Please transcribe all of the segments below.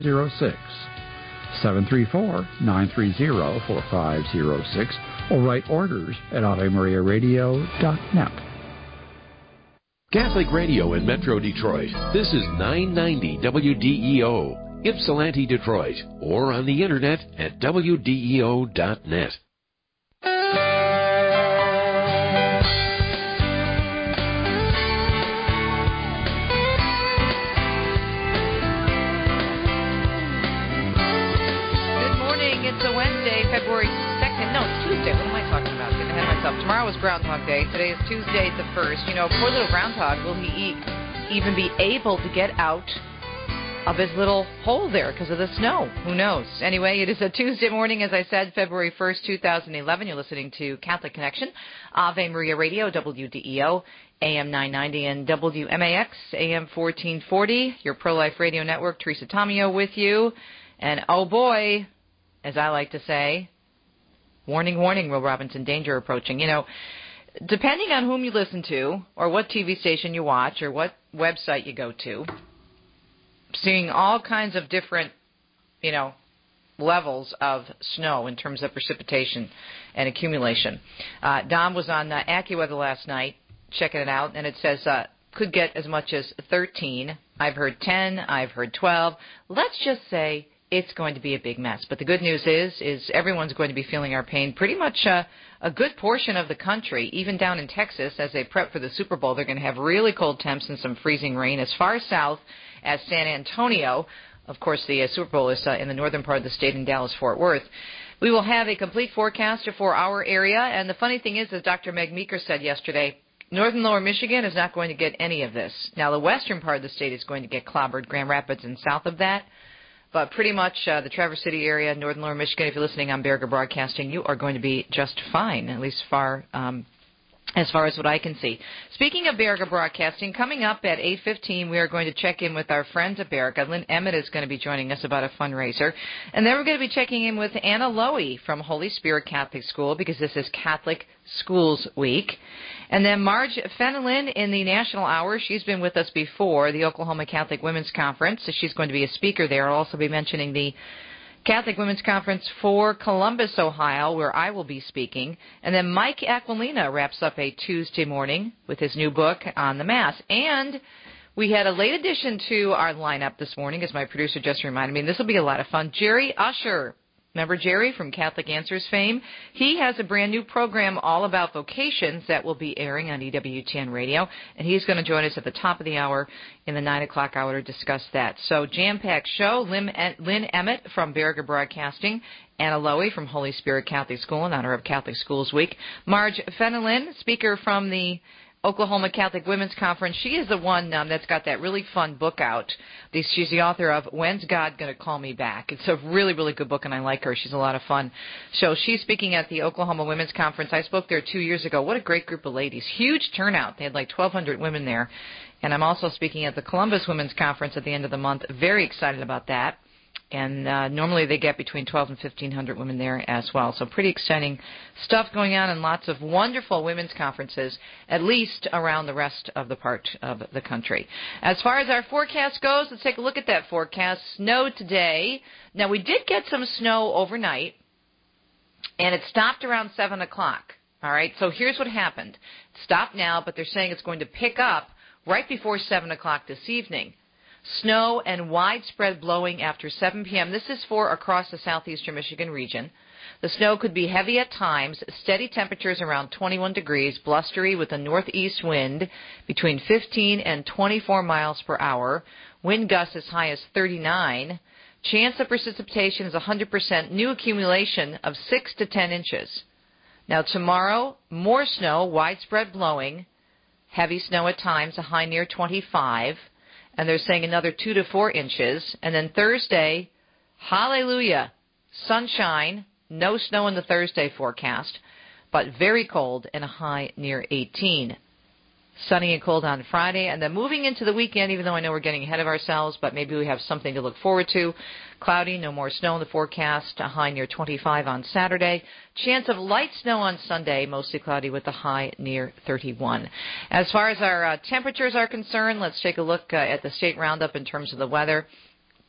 734-930-4506 or write orders at AveMariaRadio.net. Catholic Radio in Metro Detroit. This is 990 WDEO, Ypsilanti, Detroit, or on the internet at WDEO.net. It's a Wednesday, February 2nd. No, it's Tuesday. What am I talking about? Getting ahead of myself. Tomorrow is Groundhog Day. Today is Tuesday the 1st. You know, poor little groundhog, will he even be able to get out of his little hole there because of the snow? Who knows? Anyway, it is a Tuesday morning, as I said, February 1st, 2011. You're listening to Catholic Connection, Ave Maria Radio, WDEO, AM 990, and WMAX, AM 1440, your pro-life radio network. Teresa Tomeo with you. And, oh, boy, as I like to say, warning, warning, Will Robinson, danger approaching. You know, depending on whom you listen to or what TV station you watch or what website you go to, seeing all kinds of different, you know, levels of snow in terms of precipitation and accumulation. Dom was on AccuWeather last night checking it out, and it says could get as much as 13. I've heard 10. I've heard 12. Let's just say it's going to be a big mess. But the good news is everyone's going to be feeling our pain. Pretty much a good portion of the country, even down in Texas, as they prep for the Super Bowl, they're going to have really cold temps and some freezing rain. As far south as San Antonio, of course, the Super Bowl is in the northern part of the state in Dallas-Fort Worth. We will have a complete forecast for our area. And the funny thing is, as Dr. Meg Meeker said yesterday, northern lower Michigan is not going to get any of this. Now, the western part of the state is going to get clobbered, Grand Rapids and south of that. But pretty much the Traverse City area, northern lower Michigan, if you're listening on Baraga Broadcasting, you are going to be just fine, at least as far as what I can see. Speaking of Baraga Broadcasting, coming up at 8:15, we are going to check in with our friends at Baraga. Lynn Emmett is going to be joining us about a fundraiser. And then we're going to be checking in with Anna Lowy from Holy Spirit Catholic School, because this is Catholic Schools Week. And then Marge Fenelon in the National Hour. She's been with us before, the Oklahoma Catholic Women's Conference. So she's going to be a speaker there. I'll also be mentioning the Catholic Women's Conference for Columbus, Ohio, where I will be speaking. And then Mike Aquilina wraps up a Tuesday morning with his new book on the Mass. And we had a late addition to our lineup this morning, as my producer just reminded me, and this will be a lot of fun. Jerry Usher. Remember Jerry from Catholic Answers fame? He has a brand new program all about vocations that will be airing on EWTN Radio, and he's going to join us at the top of the hour in the 9 o'clock hour to discuss that. So jam-packed show. Lynn Emmett from Baraga Broadcasting, Anna Lowy from Holy Spirit Catholic School in honor of Catholic Schools Week, Marge Fenelon, speaker from the Oklahoma Catholic Women's Conference. She is the one that's got that really fun book out. She's the author of When's God Gonna Call Me Back? It's a really, really good book, and I like her. She's a lot of fun. So she's speaking at the Oklahoma Women's Conference. I spoke there 2 years ago. What a great group of ladies. Huge turnout. They had like 1,200 women there. And I'm also speaking at the Columbus Women's Conference at the end of the month. Very excited about that. And normally they get between 12 and 1,500 women there as well. So pretty exciting stuff going on, and lots of wonderful women's conferences, at least around the rest of the part of the country. As far as our forecast goes, let's take a look at that forecast. Snow today. Now, we did get some snow overnight, and it stopped around 7 o'clock. All right, so here's what happened. It stopped now, but they're saying it's going to pick up right before 7 o'clock this evening. Snow and widespread blowing after 7 p.m. This is for across the southeastern Michigan region. The snow could be heavy at times, steady temperatures around 21 degrees, blustery with a northeast wind between 15 and 24 miles per hour, wind gusts as high as 39. Chance of precipitation is 100%, new accumulation of 6 to 10 inches. Now tomorrow, more snow, widespread blowing, heavy snow at times, a high near 25. And they're saying another 2 to 4 inches. And then Thursday, hallelujah, sunshine, no snow in the Thursday forecast, but very cold and a high near 18. Sunny and cold on Friday, and then moving into the weekend, even though I know we're getting ahead of ourselves, but maybe we have something to look forward to. Cloudy, no more snow in the forecast, a high near 25 on Saturday. Chance of light snow on Sunday, mostly cloudy with a high near 31. As far as our temperatures are concerned, let's take a look at the state roundup in terms of the weather.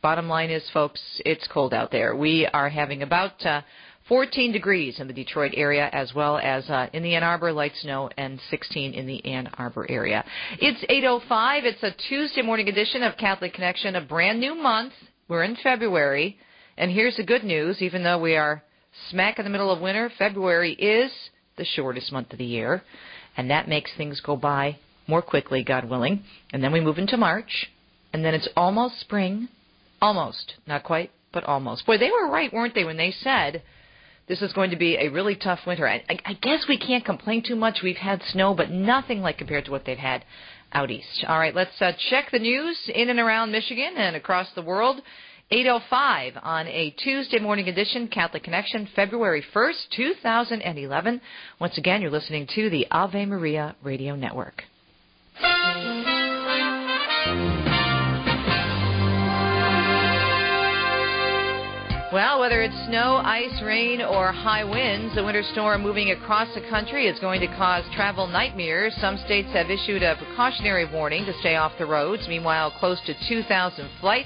Bottom line is, folks, it's cold out there. We are having about 14 degrees in the Detroit area, as well as in the Ann Arbor, light snow, and 16 in the Ann Arbor area. It's 8:05. It's a Tuesday morning edition of Catholic Connection, a brand new month. We're in February, and here's the good news. Even though we are smack in the middle of winter, February is the shortest month of the year, and that makes things go by more quickly, God willing. And then we move into March, and then it's almost spring. Almost. Not quite, but almost. Boy, they were right, weren't they, when they said this is going to be a really tough winter. I guess we can't complain too much. We've had snow, but nothing like compared to what they've had out east. All right, let's check the news in and around Michigan and across the world. 8:05 on a Tuesday morning edition, Catholic Connection, February 1st, 2011. Once again, you're listening to the Ave Maria Radio Network. Well, whether it's snow, ice, rain, or high winds, the winter storm moving across the country is going to cause travel nightmares. Some states have issued a precautionary warning to stay off the roads. Meanwhile, close to 2,000 flights,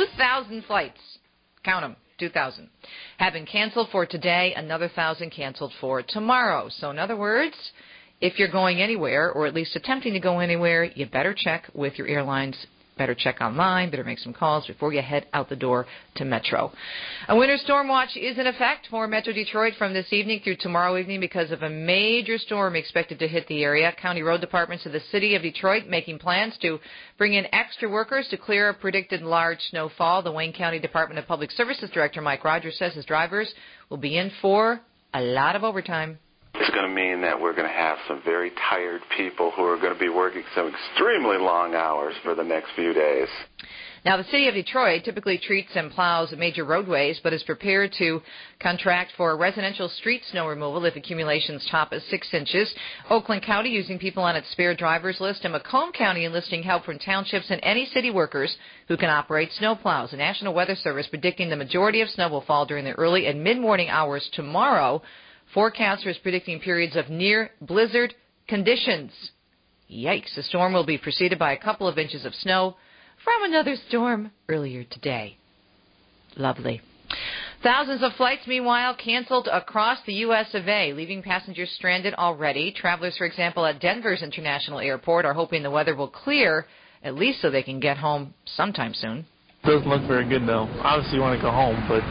count them, 2,000, have been canceled for today, another 1,000 canceled for tomorrow. So in other words, if you're going anywhere, or at least attempting to go anywhere, you better check with your airlines. Better check online, better make some calls before you head out the door to Metro. A winter storm watch is in effect for Metro Detroit from this evening through tomorrow evening because of a major storm expected to hit the area. County road departments of the city of Detroit making plans to bring in extra workers to clear a predicted large snowfall. The Wayne County Department of Public Services Director Mike Rogers says his drivers will be in for a lot of overtime. It's going to mean that we're going to have some very tired people who are going to be working some extremely long hours for the next few days. Now, the city of Detroit typically treats and plows major roadways, but is prepared to contract for residential street snow removal if accumulations top at 6 inches. Oakland County using people on its spare drivers list, and Macomb County enlisting help from townships and any city workers who can operate snow plows. The National Weather Service predicting the majority of snow will fall during the early and mid-morning hours tomorrow. Forecasters predicting periods of near blizzard conditions. Yikes. The storm will be preceded by a couple of inches of snow from another storm earlier today. Lovely. Thousands of flights, meanwhile, canceled across the U.S. of A., leaving passengers stranded already. Travelers, for example, at Denver's International Airport are hoping the weather will clear, at least so they can get home sometime soon. Doesn't look very good, though. Obviously, you want to go home, but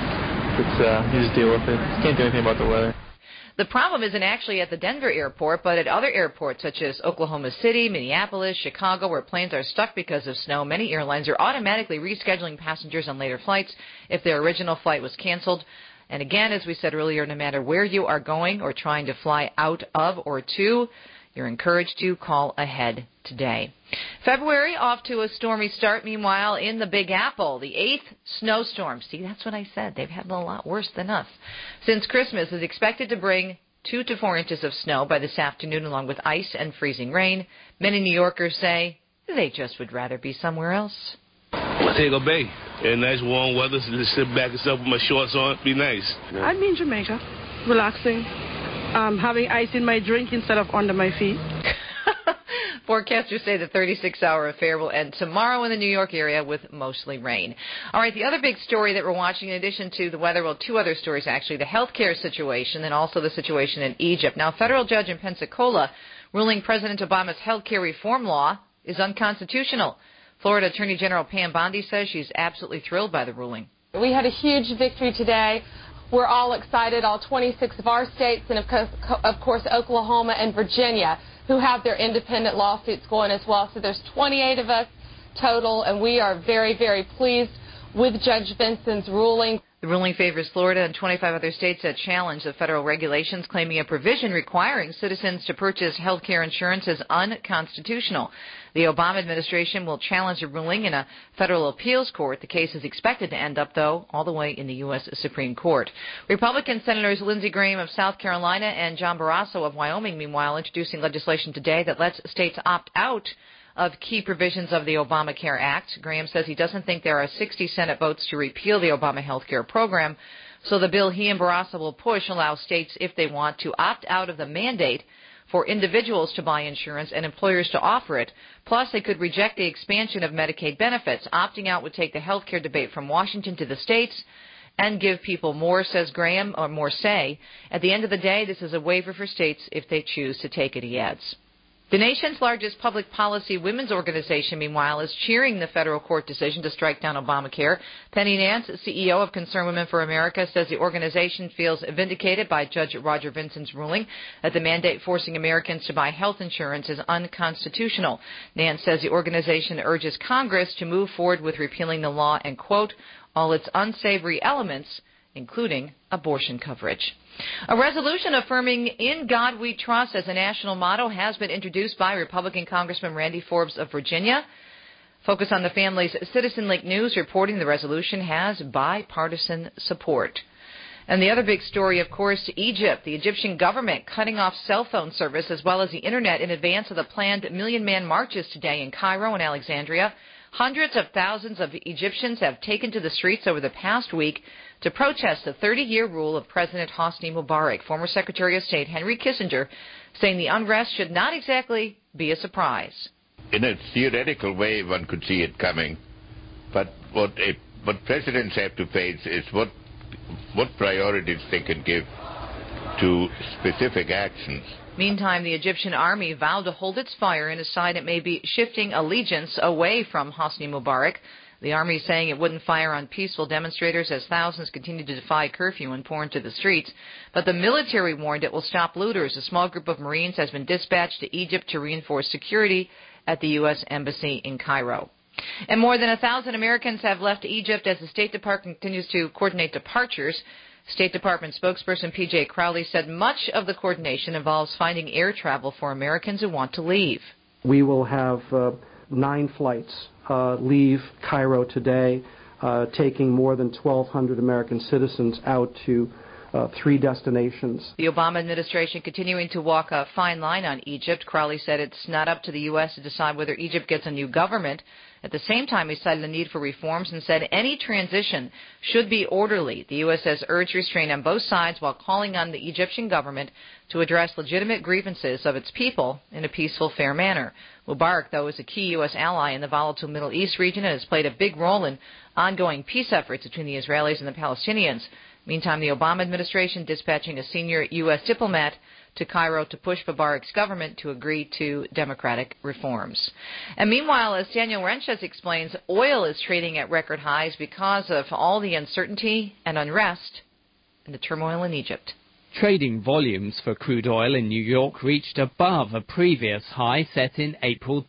you just deal with it. Can't do anything about the weather. The problem isn't actually at the Denver airport, but at other airports such as Oklahoma City, Minneapolis, Chicago, where planes are stuck because of snow. Many airlines are automatically rescheduling passengers on later flights if their original flight was canceled. And again, as we said earlier, no matter where you are going or trying to fly out of or to, you're encouraged to call ahead today. February off to a stormy start, meanwhile, in the Big Apple. The 8th snowstorm. See, that's what I said. They've had a lot worse than us. Since Christmas is expected to bring 2 to 4 inches of snow by this afternoon, along with ice and freezing rain. Many New Yorkers say they just would rather be somewhere else. Montego Bay. Nice warm weather, so just sit back and stuff with my shorts on. Be nice. I'd be in Jamaica, relaxing. Having ice in my drink instead of under my feet. Forecasters say the 36-hour affair will end tomorrow in the New York area with mostly rain. All right, the other big story that we're watching, in addition to the weather, well, 2 other stories actually, the health care situation and also the situation in Egypt. Now, a federal judge in Pensacola ruling President Obama's health care reform law is unconstitutional. Florida Attorney General Pam Bondi says she's absolutely thrilled by the ruling. We had a huge victory today. We're all excited, all 26 of our states, and of course Oklahoma and Virginia, who have their independent lawsuits going as well. So there's 28 of us total, and we are very, very pleased with Judge Benson's ruling. The ruling favors Florida and 25 other states that challenge the federal regulations, claiming a provision requiring citizens to purchase health care insurance is unconstitutional. The Obama administration will challenge the ruling in a federal appeals court. The case is expected to end up, though, all the way in the U.S. Supreme Court. Republican Senators Lindsey Graham of South Carolina and John Barrasso of Wyoming, meanwhile, introducing legislation today that lets states opt out of key provisions of the Obamacare Act. Graham says he doesn't think there are 60 Senate votes to repeal the Obama health care program, so the bill he and Barrasso will push allows states, if they want, to opt out of the mandate for individuals to buy insurance and employers to offer it. Plus, they could reject the expansion of Medicaid benefits. Opting out would take the health care debate from Washington to the states and give people more, says Graham, or more say. At the end of the day, this is a waiver for states if they choose to take it, he adds. The nation's largest public policy women's organization, meanwhile, is cheering the federal court decision to strike down Obamacare. Penny Nance, CEO of Concerned Women for America, says the organization feels vindicated by Judge Roger Vinson's ruling that the mandate forcing Americans to buy health insurance is unconstitutional. Nance says the organization urges Congress to move forward with repealing the law and, quote, all its unsavory elements, including abortion coverage. A resolution affirming "In God We Trust" as a national motto has been introduced by Republican Congressman Randy Forbes of Virginia. Focus on the Family's Citizen Link News reporting the resolution has bipartisan support. And the other big story, of course, Egypt. The Egyptian government cutting off cell phone service as well as the Internet in advance of the planned Million Man marches today in Cairo and Alexandria. Hundreds of thousands of Egyptians have taken to the streets over the past week to protest the 30-year rule of President Hosni Mubarak. Former Secretary of State Henry Kissinger saying the unrest should not exactly be a surprise. In a theoretical way, one could see it coming. But what presidents have to face is what priorities they can give to specific actions. Meantime, the Egyptian army vowed to hold its fire in a sign it may be shifting allegiance away from Hosni Mubarak. The army is saying it wouldn't fire on peaceful demonstrators as thousands continue to defy curfew and pour into the streets. But the military warned it will stop looters. A small group of Marines has been dispatched to Egypt to reinforce security at the U.S. Embassy in Cairo. And more than 1,000 Americans have left Egypt as the State Department continues to coordinate departures. State Department spokesperson P.J. Crowley said much of the coordination involves finding air travel for Americans who want to leave. We will have 9 flights leave Cairo today, taking more than 1,200 American citizens out to 3 destinations. The Obama administration continuing to walk a fine line on Egypt. Crowley said it's not up to the U.S. to decide whether Egypt gets a new government. At the same time, he cited the need for reforms and said any transition should be orderly. The U.S. has urged restraint on both sides while calling on the Egyptian government to address legitimate grievances of its people in a peaceful, fair manner. Mubarak, though, is a key U.S. ally in the volatile Middle East region and has played a big role in ongoing peace efforts between the Israelis and the Palestinians. Meantime, the Obama administration dispatching a senior U.S. diplomat to Cairo to push Mubarak's government to agree to democratic reforms. And meanwhile, as Daniel Renches explains, oil is trading at record highs because of all the uncertainty and unrest and the turmoil in Egypt. Trading volumes for crude oil in New York reached above a previous high set in April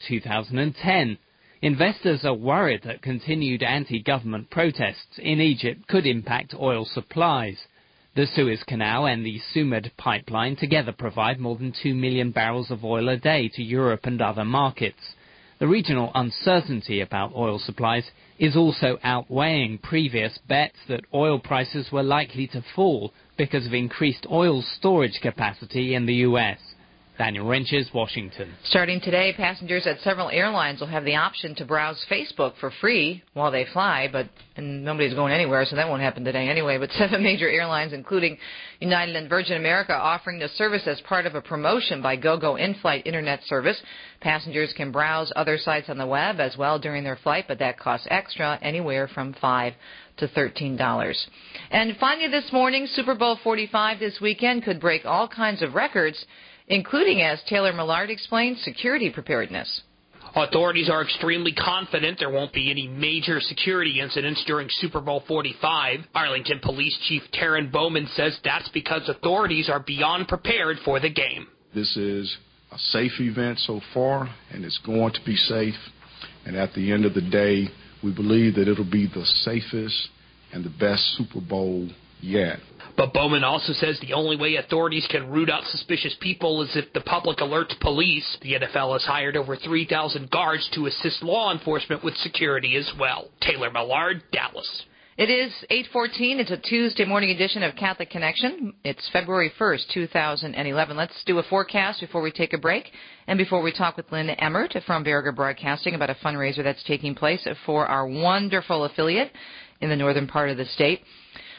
2010. Investors are worried that continued anti-government protests in Egypt could impact oil supplies. The Suez Canal and the Sumed pipeline together provide more than 2 million barrels of oil a day to Europe and other markets. The regional uncertainty about oil supplies is also outweighing previous bets that oil prices were likely to fall because of increased oil storage capacity in the U.S. Daniel Renches, Washington. Starting today, passengers at several airlines will have the option to browse Facebook for free while they fly, and nobody's going anywhere, so that won't happen today anyway. But 7 major airlines, including United and Virgin America, offering the service as part of a promotion by GoGo in-flight internet service. Passengers can browse other sites on the web as well during their flight, but that costs extra, anywhere from $5 to $13. And finally this morning, Super Bowl 45 this weekend could break all kinds of records, including, as Taylor Millard explained, security preparedness. Authorities are extremely confident there won't be any major security incidents during Super Bowl 45. Arlington Police Chief Taryn Bowman says that's because authorities are beyond prepared for the game. This is a safe event so far, and it's going to be safe. And at the end of the day, we believe that it'll be the safest and the best Super Bowl yet. But Bowman also says the only way authorities can root out suspicious people is if the public alerts police. The NFL has hired over 3,000 guards to assist law enforcement with security as well. Taylor Millard, Dallas. It is 8:14. It's a Tuesday morning edition of Catholic Connection. It's February 1st, 2011. Let's do a forecast before we take a break and before we talk with Lynn Emmert from Berger Broadcasting about a fundraiser that's taking place for our wonderful affiliate in the northern part of the state.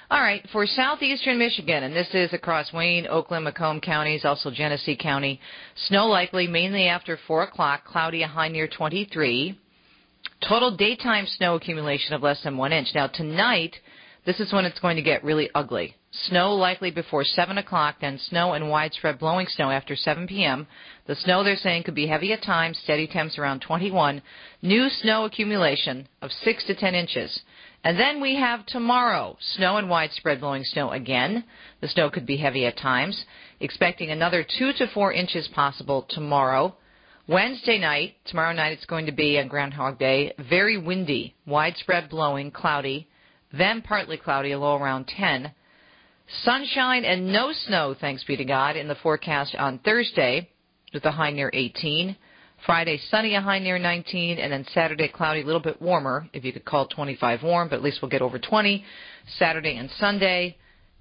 All right, for southeastern Michigan, and this is across Wayne, Oakland, Macomb counties, also Genesee County, snow likely mainly after 4 o'clock, cloudy, a high near 23. Total daytime snow accumulation of less than 1 inch. Now, tonight, this is when it's going to get really ugly. Snow likely before 7 o'clock, then snow and widespread blowing snow after 7 p.m. The snow, they're saying, could be heavy at times, steady temps around 21. New snow accumulation of 6 to 10 inches. And then we have tomorrow, snow and widespread blowing snow again. The snow could be heavy at times. Expecting another 2 to 4 inches possible tomorrow. Wednesday night, tomorrow night it's going to be on Groundhog Day, very windy, widespread blowing, cloudy, then partly cloudy, a low around 10. Sunshine and no snow, thanks be to God, in the forecast on Thursday with a high near 18. Friday, sunny, a high near 19, and then Saturday, cloudy, a little bit warmer, if you could call 25 warm, but at least we'll get over 20. Saturday and Sunday,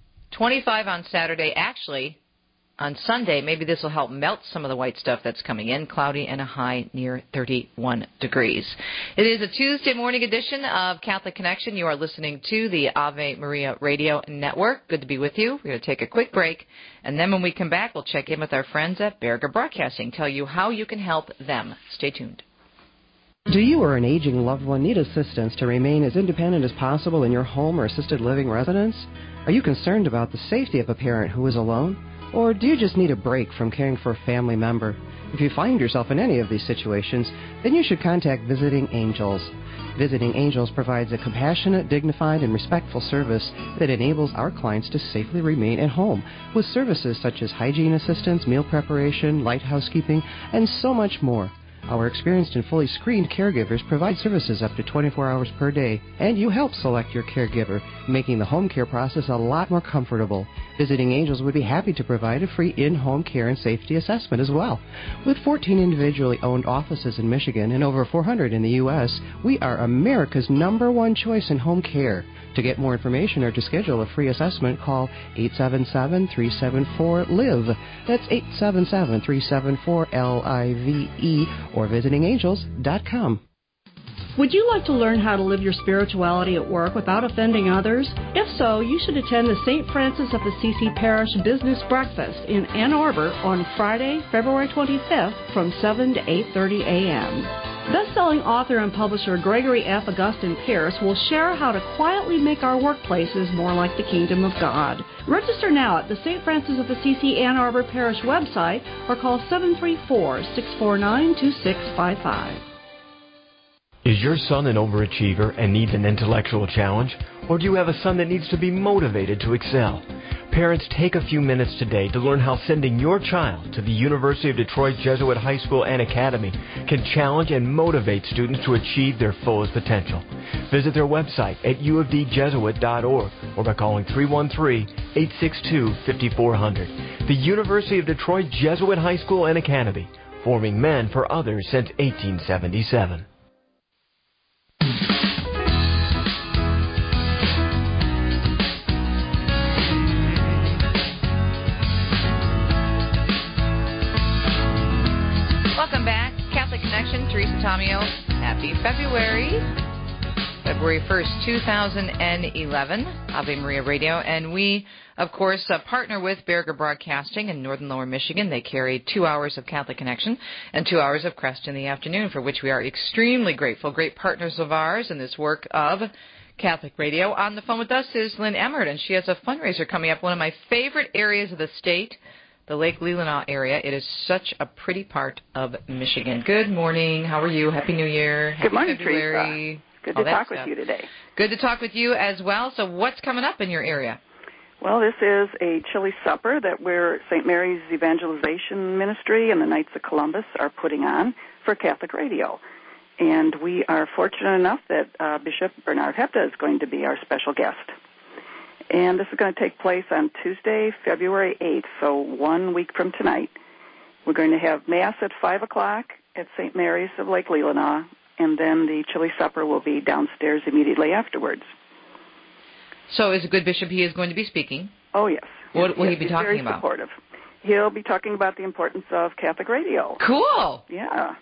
25 on Saturday. Actually, on Sunday, maybe this will help melt some of the white stuff that's coming in, cloudy and a high near 31 degrees. It is a Tuesday morning edition of Catholic Connection. You are listening to the Ave Maria Radio Network. Good to be with you. We're going to take a quick break, and then when we come back, we'll check in with our friends at Berger Broadcasting, tell you how you can help them. Stay tuned. Do you or an aging loved one need assistance to remain as independent as possible in your home or assisted living residence? Are you concerned about the safety of a parent who is alone? Or do you just need a break from caring for a family member? If you find yourself in any of these situations, then you should contact Visiting Angels. Visiting Angels provides a compassionate, dignified, and respectful service that enables our clients to safely remain at home with services such as hygiene assistance, meal preparation, light housekeeping, and so much more. Our experienced and fully screened caregivers provide services up to 24 hours per day, and you help select your caregiver, making the home care process a lot more comfortable. Visiting Angels would be happy to provide a free in-home care and safety assessment as well. With 14 individually owned offices in Michigan and over 400 in the U.S., we are America's #1 choice in home care. To get more information or to schedule a free assessment, call 877-374-LIVE. That's 877-374-LIVE or visitingangels.com. Would you like to learn how to live your spirituality at work without offending others? If so, you should attend the St. Francis of Assisi Parish Business Breakfast in Ann Arbor on Friday, February 25th from 7 to 8:30 a.m. Best-selling author and publisher Gregory F. Augustine Pierce will share how to quietly make our workplaces more like the kingdom of God. Register now at the St. Francis of Assisi Ann Arbor Parish website or call 734-649-2655. Is your son an overachiever and needs an intellectual challenge? Or do you have a son that needs to be motivated to excel? Parents, take a few minutes today to learn how sending your child to the University of Detroit Jesuit High School and Academy can challenge and motivate students to achieve their fullest potential. Visit their website at uofdjesuit.org or by calling 313-862-5400. The University of Detroit Jesuit High School and Academy, forming men for others since 1877. Welcome back. Catholic Connection, Teresa Tomeo. Happy February 1st, 2011, Ave Maria Radio. And we, of course, partner with Berger Broadcasting in northern Lower Michigan. They carry 2 hours of Catholic Connection and 2 hours of Crest in the afternoon, for which we are extremely grateful. Great partners of ours in this work of Catholic Radio. On the phone with us is Lynn Emmert, and she has a fundraiser coming up, one of my favorite areas of the state, the Lake Leelanau area. It is such a pretty part of Michigan. Good morning. How are you? Happy New Year. Good morning, February. Teresa. Good to talk with you today. Good to talk with you as well. So what's coming up in your area? Well, this is a chili supper that St. Mary's Evangelization Ministry and the Knights of Columbus are putting on for Catholic Radio. And we are fortunate enough that Bishop Bernard Hepta is going to be our special guest. And this is going to take place on Tuesday, February 8th, so 1 week from tonight. We're going to have Mass at 5 o'clock at St. Mary's of Lake Leelanau, and then the chili supper will be downstairs immediately afterwards. So as a good bishop, he is going to be speaking. Oh, yes. What will he be talking very about? Supportive. He'll be talking about the importance of Catholic radio. Cool. Yeah.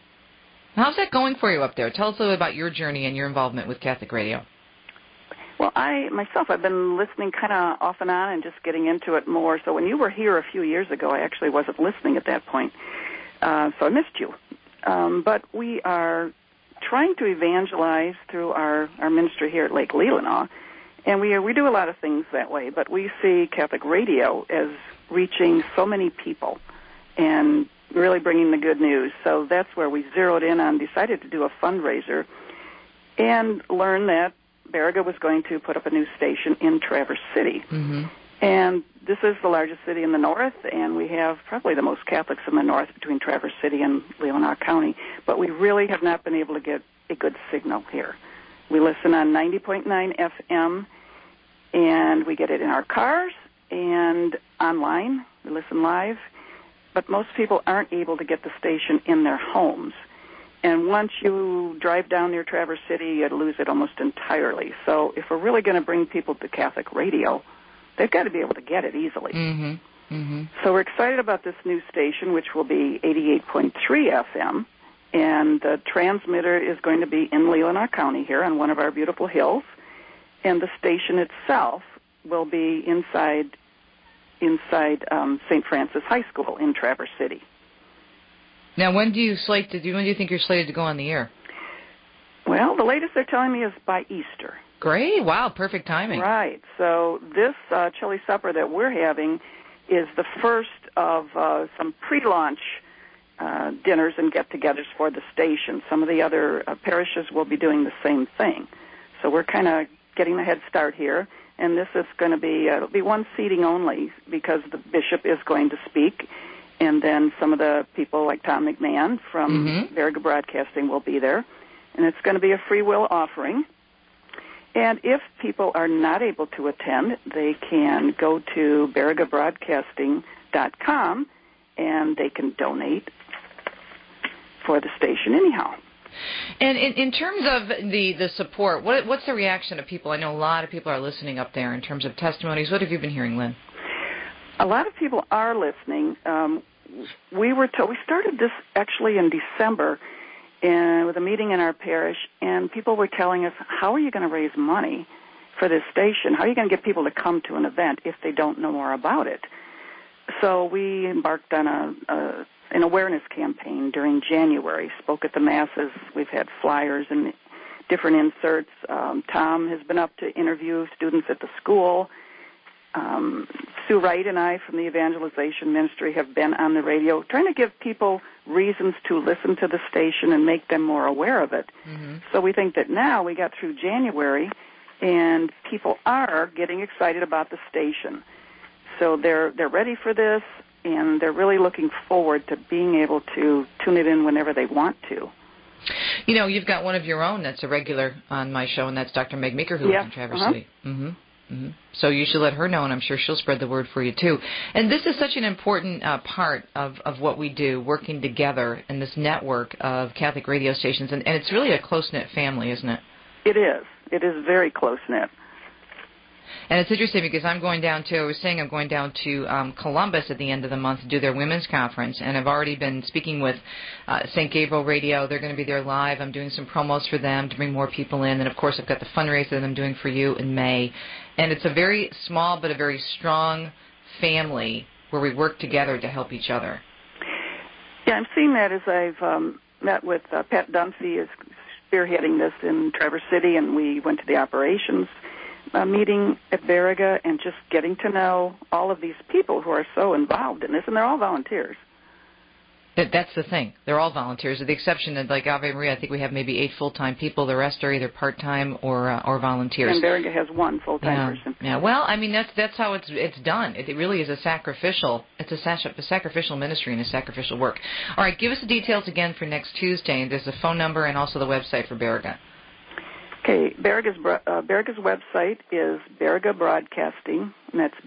How's that going for you up there? Tell us a little about your journey and your involvement with Catholic radio. Well, I've been listening kind of off and on and just getting into it more. So when you were here a few years ago, I actually wasn't listening at that point, so I missed you. But we are trying to evangelize through our ministry here at Lake Leelanau, and we do a lot of things that way. But we see Catholic radio as reaching so many people and really bringing the good news. So that's where we zeroed in on, decided to do a fundraiser, and learned that Baraga was going to put up a new station in Traverse City. Mm-hmm. And this is the largest city in the north, and we have probably the most Catholics in the north between Traverse City and Leelanau County. But we really have not been able to get a good signal here. We listen on 90.9 FM, and we get it in our cars and online. We listen live. But most people aren't able to get the station in their homes. And once you drive down near Traverse City, you lose it almost entirely. So if we're really going to bring people to Catholic radio, they've got to be able to get it easily. Mm-hmm. Mm-hmm. So we're excited about this new station, which will be 88.3 FM. And the transmitter is going to be in Leelanau County here on one of our beautiful hills. And the station itself will be inside St. Francis High School in Traverse City. Now, when do you think you're slated to go on the air? Well, the latest they're telling me is by Easter. Great. Wow, perfect timing. Right. So this chili supper that we're having is the first of some pre-launch dinners and get-togethers for the station. Some of the other parishes will be doing the same thing. So we're kind of getting the head start here. And this is going to be, it'll be one seating only because the bishop is going to speak. And then some of the people like Tom McMahon from Baraga Broadcasting will be there. And it's going to be a free will offering. And if people are not able to attend, they can go to baragabroadcasting.com and they can donate for the station anyhow. And in terms of the support, what's the reaction of people? I know a lot of people are listening up there in terms of testimonies. What have you been hearing, Lynn? A lot of people are listening. We started this actually in December with a meeting in our parish, and people were telling us, how are you going to raise money for this station? How are you going to get people to come to an event if they don't know more about it? So we embarked on an awareness campaign during January, spoke at the masses. We've had flyers and different inserts. Tom has been up to interview students at the school. Sue Wright and I from the Evangelization Ministry have been on the radio trying to give people reasons to listen to the station and make them more aware of it. Mm-hmm. So we think that now we got through January and people are getting excited about the station. So they're ready for this, and they're really looking forward to being able to tune it in whenever they want to. You know, you've got one of your own that's a regular on my show, and that's Dr. Meg Meeker, who lives in Traverse City. Mm-hmm. Mm-hmm. So you should let her know, and I'm sure she'll spread the word for you, too. And this is such an important part of what we do, working together in this network of Catholic radio stations. And it's really a close-knit family, isn't it? It is. It is very close-knit. And it's interesting because I was saying I'm going down to Columbus at the end of the month to do their women's conference, and I've already been speaking with St. Gabriel Radio. They're going to be there live. I'm doing some promos for them to bring more people in. And, of course, I've got the fundraiser that I'm doing for you in May. And it's a very small but a very strong family where we work together to help each other. Yeah, I'm seeing that as I've met with Pat Dunphy, is spearheading this in Traverse City, and we went to the operations meeting at Baraga and just getting to know all of these people who are so involved in this, and they're all volunteers. That's the thing. They're all volunteers, with the exception of, like, Ave Maria, I think we have maybe 8 full-time people. The rest are either part-time or volunteers. And Baraga has 1 full-time person. Yeah, well, I mean, that's how it's done. It really is a sacrificial ministry and a sacrificial work. All right, give us the details again for next Tuesday. There's a phone number and also the website for Baraga. Okay, Baraga's website is Baraga Broadcasting, and that's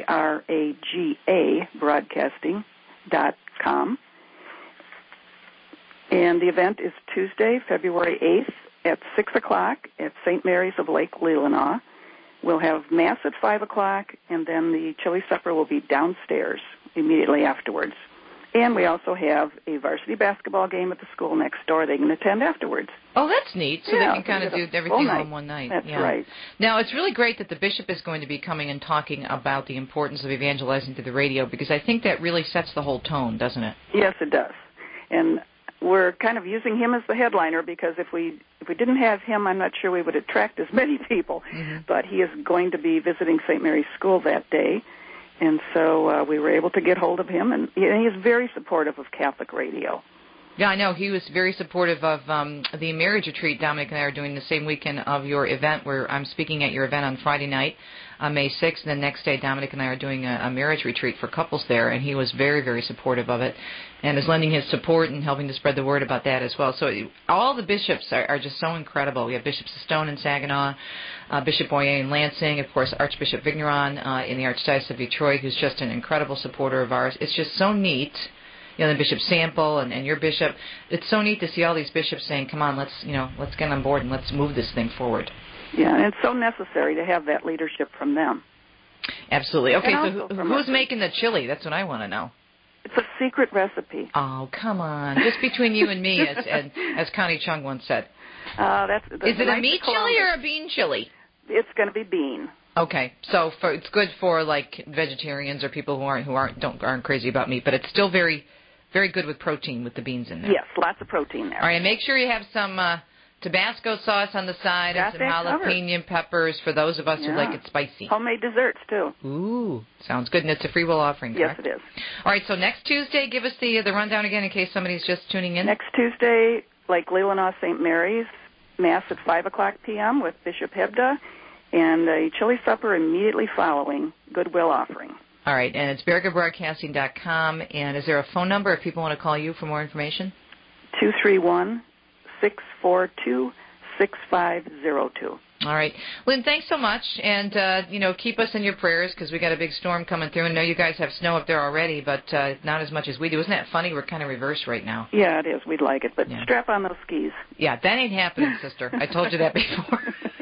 BARAGA Broadcasting.com. And the event is Tuesday, February 8th at 6 o'clock at St. Mary's of Lake Leelanau. We'll have Mass at 5 o'clock, and then the chili supper will be downstairs immediately afterwards. And we also have a varsity basketball game at the school next door they can attend afterwards. Oh, that's neat. So Yeah, they can kind of do everything all in one night. That's yeah. right. Now, it's really great that the bishop is going to be coming and talking about the importance of evangelizing through the radio, because I think that really sets the whole tone, doesn't it? Yes, it does. And we're kind of using him as the headliner, because if we didn't have him, I'm not sure we would attract as many people. Mm-hmm. But he is going to be visiting St. Mary's School that day. And so we were able to get hold of him, and he is very supportive of Catholic radio. Yeah, I know. He was very supportive of the marriage retreat Dominic and I are doing the same weekend of your event, where I'm speaking at your event on Friday night, May 6th, and the next day Dominic and I are doing a marriage retreat for couples there, and he was very, very supportive of it and is lending his support and helping to spread the word about that as well. So all the bishops are just so incredible. We have Bishop Stone in Saginaw, Bishop Boyer in Lansing, of course Archbishop Vigneron in the Archdiocese of Detroit, who's just an incredible supporter of ours. It's just so neat. You know, the Bishop Sample and your bishop. It's so neat to see all these bishops saying, "Come on, let's get on board and let's move this thing forward." Yeah, and it's so necessary to have that leadership from them. Absolutely. Okay, so from who's making the chili? That's what I want to know. It's a secret recipe. Oh, come on. Just between you and me, as Connie Chung once said. Is it a meat chili or a bean chili? It's going to be bean. Okay, so it's good for like vegetarians or people who aren't crazy about meat, but it's still very, very good with protein with the beans in there. Yes, lots of protein there. All right, and make sure you have some Tabasco sauce on the side and some jalapeno peppers for those of us who like it spicy. Homemade desserts, too. Ooh, sounds good. And it's a free will offering, correct? Yes, it is. All right, so next Tuesday, give us the rundown again in case somebody's just tuning in. Next Tuesday, Lake Leelanau St. Mary's, Mass at 5 o'clock p.m. with Bishop Hebda, and a chili supper immediately following, goodwill offering. All right, and it's BaragaBroadcasting.com. And is there a phone number if people want to call you for more information? 231-642-6502. All right. Lynn, thanks so much. And, keep us in your prayers because we got a big storm coming through. I know you guys have snow up there already, but not as much as we do. Isn't that funny? We're kind of reversed right now. Yeah, it is. We'd like it. But strap on those skis. Yeah, that ain't happening, sister. I told you that before.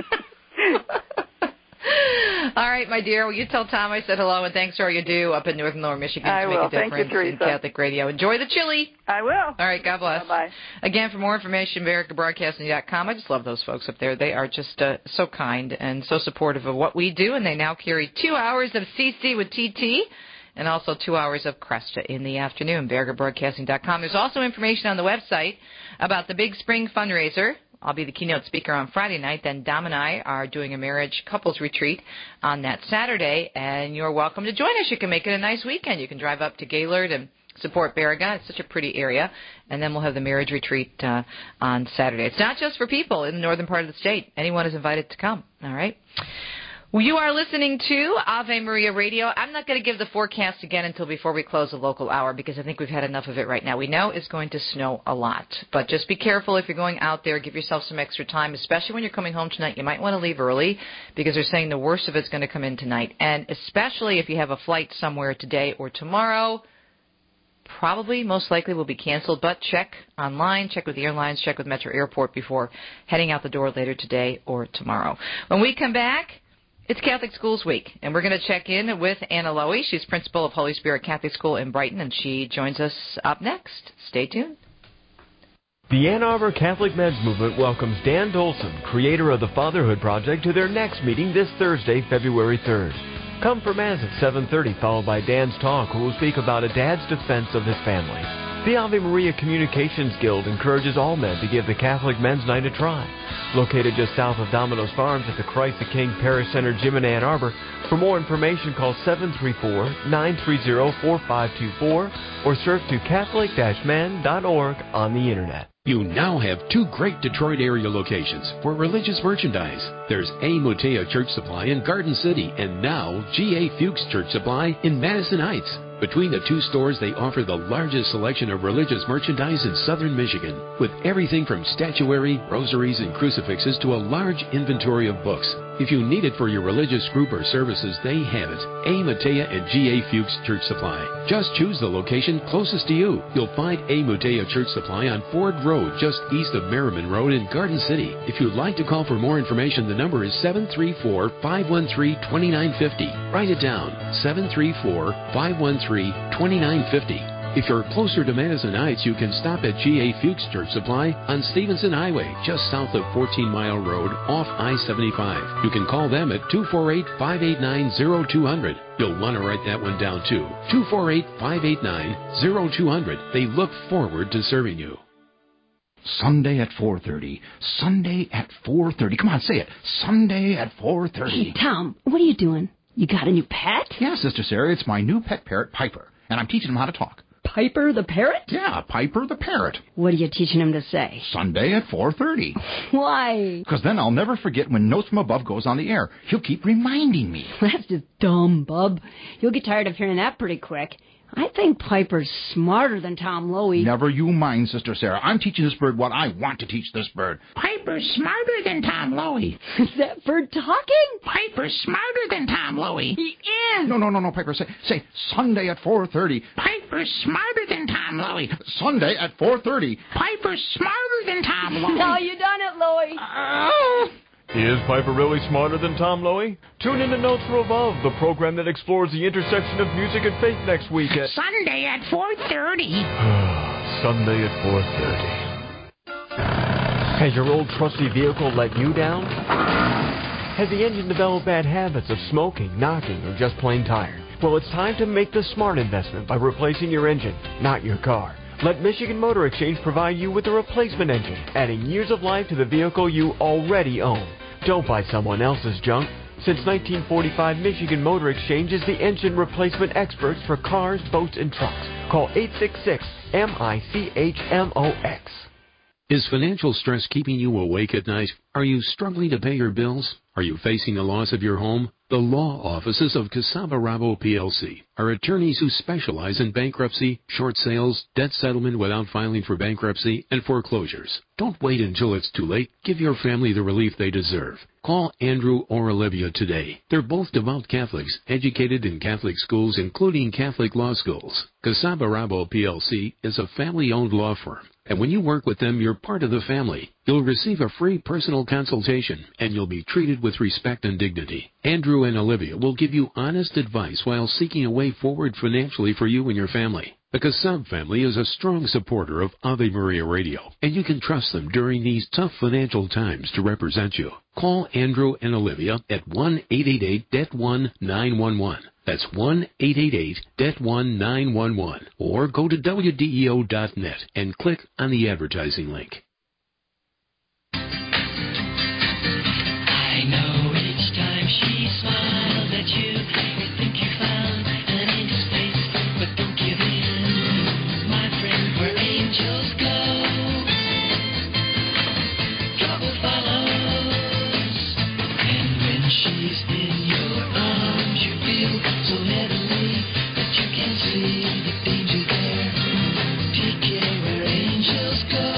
All right, my dear. Well, you tell Tom I said hello, and thanks for all you do up in North and Lower Michigan to make a difference in Catholic radio. Enjoy the chili. I will. All right, God bless. Bye-bye. Again, for more information, BaragaBroadcasting.com. I just love those folks up there. They are just so kind and so supportive of what we do, and they now carry 2 hours of CC with TT and also 2 hours of Cresta in the afternoon, BaragaBroadcasting.com. There's also information on the website about the Big Spring fundraiser. I'll be the keynote speaker on Friday night. Then Dom and I are doing a marriage couples retreat on that Saturday, and you're welcome to join us. You can make it a nice weekend. You can drive up to Gaylord and support Baraga. It's such a pretty area. And then we'll have the marriage retreat on Saturday. It's not just for people in the northern part of the state. Anyone is invited to come. All right? Well, you are listening to Ave Maria Radio. I'm not going to give the forecast again until before we close the local hour because I think we've had enough of it right now. We know it's going to snow a lot, but just be careful if you're going out there. Give yourself some extra time, especially when you're coming home tonight. You might want to leave early because they're saying the worst of it's going to come in tonight, and especially if you have a flight somewhere today or tomorrow, probably most likely will be canceled, but check online, check with the airlines, check with Metro Airport before heading out the door later today or tomorrow. When we come back, it's Catholic Schools Week, and we're going to check in with Anna Lowy. She's principal of Holy Spirit Catholic School in Brighton, and she joins us up next. Stay tuned. The Ann Arbor Catholic Men's Movement welcomes Dan Dolson, creator of the Fatherhood Project, to their next meeting this Thursday, February 3rd. Come for Mass at 7:30, followed by Dan's talk, who will speak about a dad's defense of his family. The Ave Maria Communications Guild encourages all men to give the Catholic Men's Night a try. Located just south of Domino's Farms at the Christ the King Parish Center Gym in Ann Arbor. For more information, call 734-930-4524 or surf to catholic-men.org on the Internet. You now have 2 great Detroit area locations for religious merchandise. There's A. Mutea Church Supply in Garden City and now G.A. Fuchs Church Supply in Madison Heights. Between the 2 stores, they offer the largest selection of religious merchandise in southern Michigan, with everything from statuary, rosaries, and crucifixes to a large inventory of books. If you need it for your religious group or services, they have it. A. Mutea and G.A. Fuchs Church Supply. Just choose the location closest to you. You'll find A. Mutea Church Supply on Ford Road, just east of Merriman Road in Garden City. If you'd like to call for more information, the number is 734-513-2950. Write it down, 734-513-2950. If you're closer to Madison Heights, you can stop at G.A. Fuchs Church Supply on Stevenson Highway, just south of 14 Mile Road, off I-75. You can call them at 248-589-0200. You'll want to write that one down, too. 248-589-0200. They look forward to serving you. Sunday at 4:30. Sunday at 4:30. Come on, say it. Sunday at 4:30. Hey, Tom, what are you doing? You got a new pet? Yeah, Sister Sarah, it's my new pet parrot, Piper, and I'm teaching him how to talk. Piper the parrot? Yeah, Piper the parrot. What are you teaching him to say? Sunday at 4:30. Why? Because then I'll never forget when Notes from Above goes on the air. He'll keep reminding me. That's just dumb, bub. You'll get tired of hearing that pretty quick. I think Piper's smarter than Tom Lowy. Never you mind, Sister Sarah. I'm teaching this bird what I want to teach this bird. Piper's smarter than Tom Lowy. Is that bird talking? Piper's smarter than Tom Lowy. He is. No, Piper. Say Sunday at 4:30. Piper's smarter than Tom Lowy. Sunday at 4:30. Piper's smarter than Tom Lowy. No, you done it, Lowy. Is Piper really smarter than Tom Lowy? Tune in to Notes from Above, the program that explores the intersection of music and faith next week at Sunday at 4:30. Sunday at 4:30. Has your old trusty vehicle let you down? Has the engine developed bad habits of smoking, knocking, or just plain tired? Well, it's time to make the smart investment by replacing your engine, not your car. Let Michigan Motor Exchange provide you with a replacement engine, adding years of life to the vehicle you already own. Don't buy someone else's junk. Since 1945, Michigan Motor Exchange is the engine replacement experts for cars, boats, and trucks. Call 866-MICHMOX. Is financial stress keeping you awake at night? Are you struggling to pay your bills? Are you facing the loss of your home? The law offices of Casaba Rabo PLC are attorneys who specialize in bankruptcy, short sales, debt settlement without filing for bankruptcy, and foreclosures. Don't wait until it's too late. Give your family the relief they deserve. Call Andrew or Olivia today. They're both devout Catholics, educated in Catholic schools, including Catholic law schools. Casaba Rabo PLC is a family-owned law firm, and when you work with them, you're part of the family. You'll receive a free personal consultation, and you'll be treated with respect and dignity. Andrew and Olivia will give you honest advice while seeking a way forward financially for you and your family. The Casab family is a strong supporter of Ave Maria Radio, and you can trust them during these tough financial times to represent you. Call Andrew and Olivia at 1-888-DEBT-1-911. That's 1-888-DEBT-1-911. Or go to WDEO.net and click on the advertising link. I know each time she smiles at you, you think you found an angel space, but don't give in, my friend, where angels go. Trouble follows, and when she's in your arms, you feel so heavenly that you can see the danger there. Take care where angels go.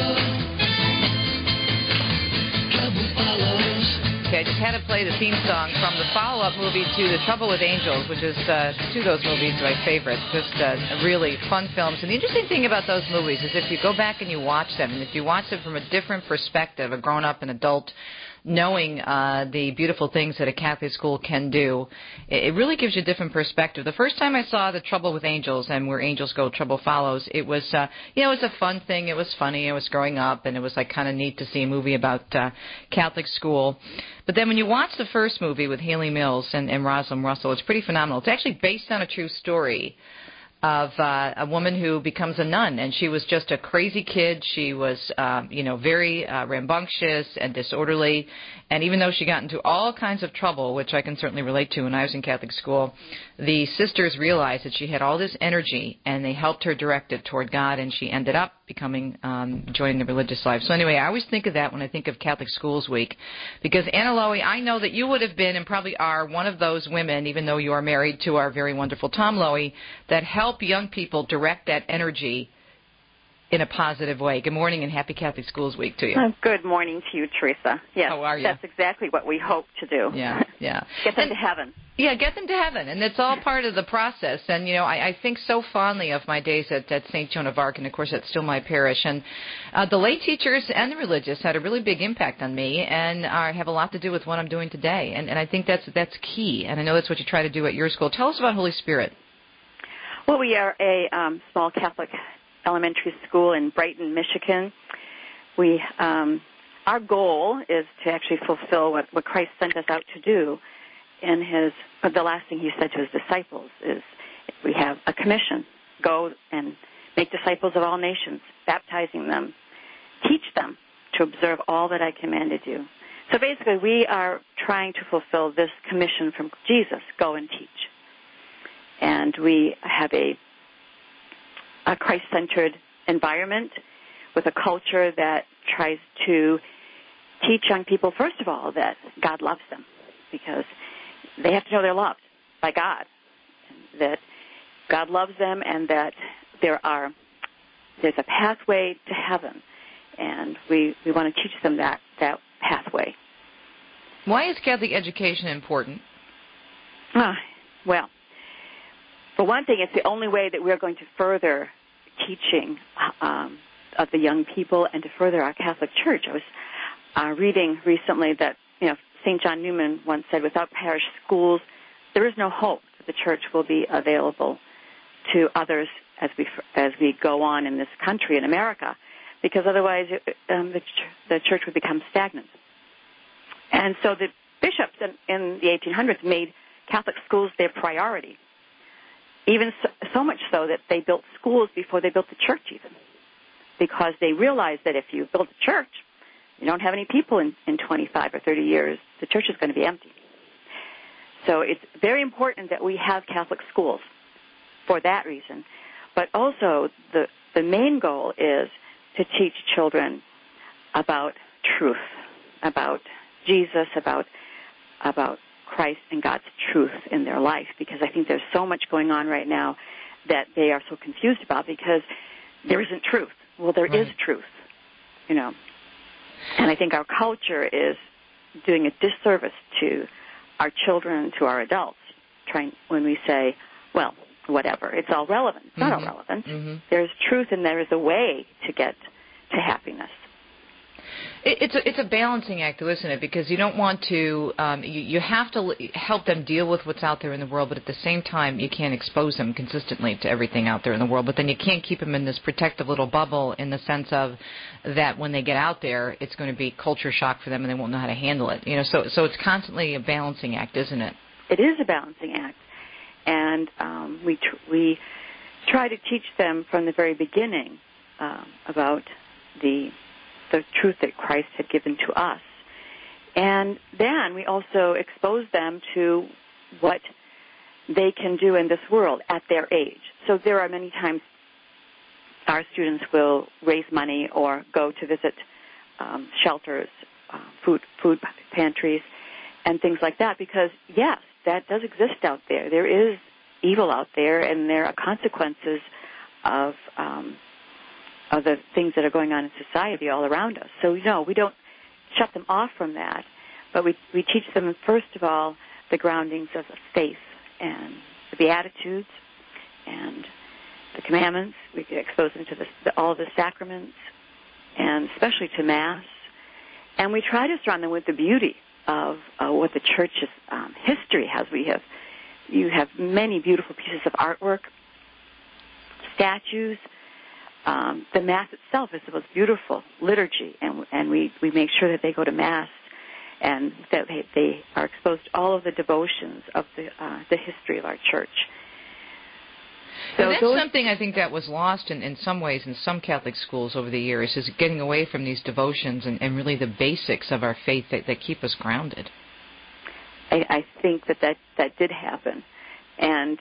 Trouble follows. Okay, I just had to play the theme song from the follow-up movie to The Trouble with Angels, which is two of those movies my favorites. Just really fun films. And the interesting thing about those movies is if you go back and you watch them, and if you watch them from a different perspective, a grown-up and adult, knowing the beautiful things that a Catholic school can do, it really gives you a different perspective. The first time I saw The Trouble with Angels and Where Angels Go, Trouble Follows, it was, it was a fun thing. It was funny. I was growing up, and it was like kind of neat to see a movie about Catholic school. But then when you watch the first movie with Haley Mills and Rosalind Russell, it's pretty phenomenal. It's actually based on a true story of a woman who becomes a nun, and she was just a crazy kid. She was, very rambunctious and disorderly, and even though she got into all kinds of trouble, which I can certainly relate to when I was in Catholic school, the sisters realized that she had all this energy, and they helped her direct it toward God, and she ended up joining the religious life. So anyway, I always think of that when I think of Catholic Schools Week, because Anna Lowy, I know that you would have been and probably are one of those women, even though you are married to our very wonderful Tom Lowy, that help young people direct that energy in a positive way. Good morning and happy Catholic Schools Week to you. Good morning to you, Teresa. Yes, how are you? That's exactly what we hope to do. Yeah. Get them to heaven. Yeah, get them to heaven, and it's all part of the process. And, I think so fondly of my days at St. Joan of Arc, and, of course, that's still my parish. And the lay teachers and the religious had a really big impact on me and have a lot to do with what I'm doing today. And I think that's key, and I know that's what you try to do at your school. Tell us about Holy Spirit. Well, we are a small Catholic elementary school in Brighton, Michigan. We our goal is to actually fulfill what Christ sent us out to do. In the last thing he said to his disciples is, we have a commission: go and make disciples of all nations, baptizing them, teach them to observe all that I commanded you. So basically, we are trying to fulfill this commission from Jesus: go and teach. And we have a Christ-centered environment with a culture that tries to teach young people, first of all, that God loves them, because they have to know they're loved by God, that God loves them, and that there's a pathway to heaven, and we want to teach them that pathway. Why is Catholic education important? Well, for one thing, it's the only way that we're going to further teaching of the young people and to further our Catholic Church. I was reading recently that St. John Newman once said, without parish schools, there is no hope that the Church will be available to others as we go on in this country, in America, because otherwise the Church would become stagnant. And so the bishops in the 1800s made Catholic schools their priority, even so much so that they built schools before they built the church even, because they realized that if you build a church, you don't have any people in 25 or 30 years, the church is going to be empty. So it's very important that we have Catholic schools for that reason. But also the main goal is to teach children about truth, about Jesus, about Christ and God's truth in their life, because I think there's so much going on right now that they are so confused about, because there isn't truth. Well, there is truth, And I think our culture is doing a disservice to our children, to our adults, when we say, well, whatever, it's all relevant. It's not all relevant. Mm-hmm. There's truth, and there is a way to get to happiness. It's a balancing act, though, isn't it? Because you don't want to, you have to help them deal with what's out there in the world, but at the same time, you can't expose them consistently to everything out there in the world. But then you can't keep them in this protective little bubble, in the sense of that when they get out there, it's going to be culture shock for them, and they won't know how to handle it. So it's constantly a balancing act, isn't it? It is a balancing act, and we try to teach them from the very beginning about the truth that Christ had given to us. And then we also expose them to what they can do in this world at their age. So there are many times our students will raise money or go to visit shelters, food pantries, and things like that, because, yes, that does exist out there. There is evil out there, and there are consequences of the things that are going on in society all around us. So, we don't shut them off from that, but we teach them, first of all, the groundings of faith and the Beatitudes and the commandments. We expose them to all the sacraments, and especially to Mass. And we try to surround them with the beauty of what the Church's history has. You have many beautiful pieces of artwork, statues. The Mass itself is the most beautiful liturgy, and we make sure that they go to Mass and that they are exposed to all of the devotions of the history of our Church. So that's something I think that was lost in some ways in some Catholic schools over the years, is getting away from these devotions and really the basics of our faith that keep us grounded. I think that did happen. And,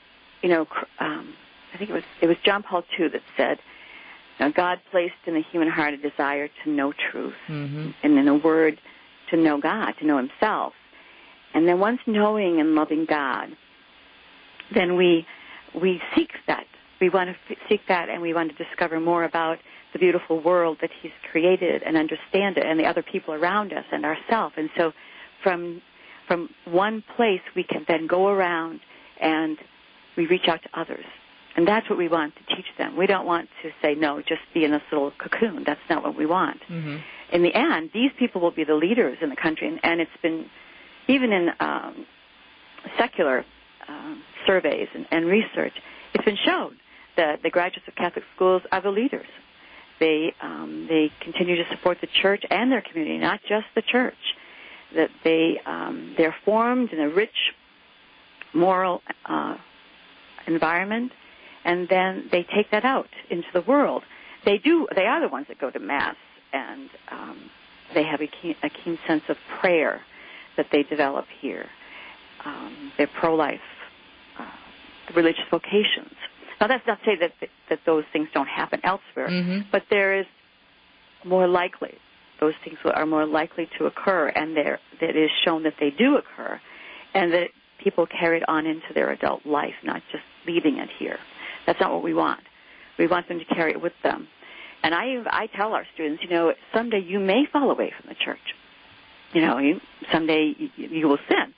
I think it was John Paul II that said, God placed in the human heart a desire to know truth, and in a word, to know God, to know himself. And then once knowing and loving God, then we seek that. We want to seek that, and we want to discover more about the beautiful world that he's created and understand it, and the other people around us and ourselves. And so from one place, we can then go around and we reach out to others. And that's what we want to teach them. We don't want to say, no, just be in this little cocoon. That's not what we want. Mm-hmm. In the end, these people will be the leaders in the country, and it's been, even in secular surveys and research, it's been shown that the graduates of Catholic schools are the leaders. They continue to support the church and their community, not just the church. That they're formed in a rich moral environment, and then they take that out into the world. They are the ones that go to Mass, and they have a keen sense of prayer that they develop here. They're pro-life, religious vocations. Now, that's not to say that those things don't happen elsewhere, but there is more likely. Those things are more likely to occur, and that it is shown that they do occur, and that people carry it on into their adult life, not just leaving it here. That's not what we want. We want them to carry it with them. And I tell our students, someday you may fall away from the church. Someday you will sin,